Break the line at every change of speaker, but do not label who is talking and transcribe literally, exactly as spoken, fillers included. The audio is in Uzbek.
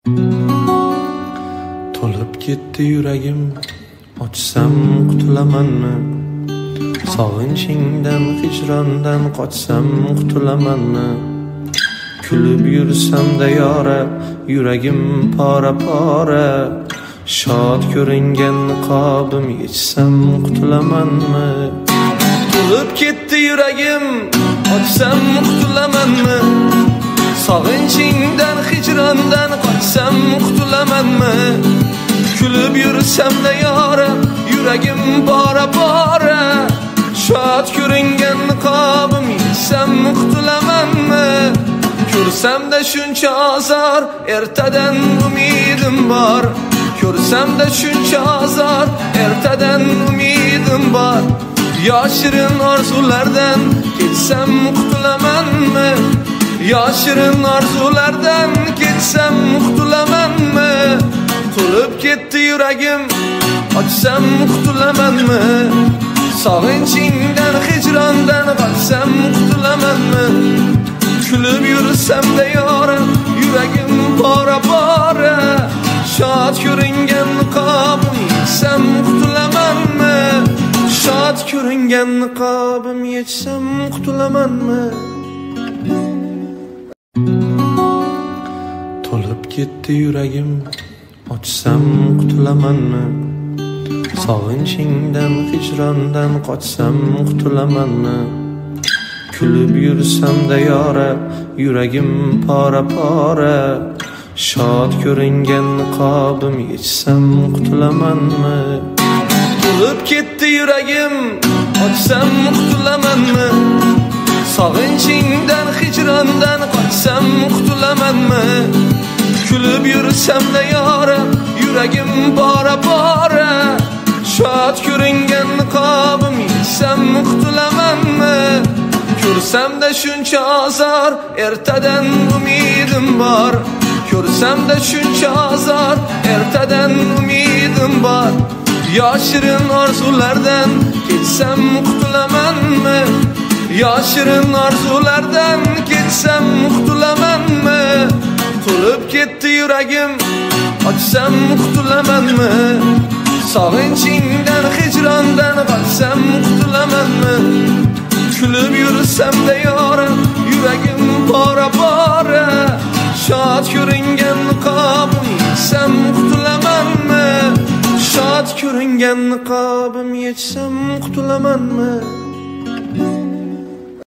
To'lib ketdi yuragim, ochsam qutulamanmi? Sog'inchingdan, hijrondan qochsam qutulamanmi? Kulib yursam-da yora, yuragim pora-pora. Shod ko'ringan niqobim yechsam qutulamanmi? To'lib ketdi yuragim, ochsam qutulamanmi? Sog'inchingdan, hijrondan qochsam qutulamanmi? Kulib yursam-da yora, yuragim pora-pora. Shod ko'ringan niqobim yechsam qutulamanmi? Ko'rsam-da shuncha azor, ertadan umidim bor. Ko'rsam-da shuncha azor, ertadan umidim bor. Yoshirin orzulardan ketsam qutulamanmi? Yoshirin orzulardan ketsam qutulamanmi? To'lib ketdi yuragim, ochsam qutulamanmi? Sog'inchingdan, hijrondan qochsam qutulamanmi? Kulib yursam-da yora, yuragim pora-pora. Shod ko'ringan niqobim yechsam qutulamanmi? Shod ko'ringan niqobim yechsam qutulamanmi? To'lib ketdi yuragim, ochsam qutulamanmi? Sog'inchingdan, hijrondan qochsam qutulamanmi? Kulib yursam-da yora, yuragim pora-pora. Shod ko'ringan niqobim yechsam qutulamanmi? To'lib ketdi yuragim, ochsam qutulamanmi? Sog'inchingdan, hijrondan qochsam qutulamanmi? Kulib yursam-da yora, yuragim pora-pora. Shod ko'ringan niqobim yechsam qutulamanmi? Ko'rsam-da shuncha azor, ertadan umidim bor. Ko'rsam-da shuncha azor, ertadan umidim bor. Yoshirin orzulardan ketsam qutulamanmi? Yoshirin orzulardan ketsam qutulamanmi? To'lib ketdi yuragim, ochsam qutulamanmi? Sog'inchingdan, hijrondan qochsam qutulamanmi? Kulib yursam-da yora, yuragim pora-pora. Shod ko'ringan niqobim yechsam qutulamanmi? Shod ko'ringan niqobim yechsam qutulamanmi?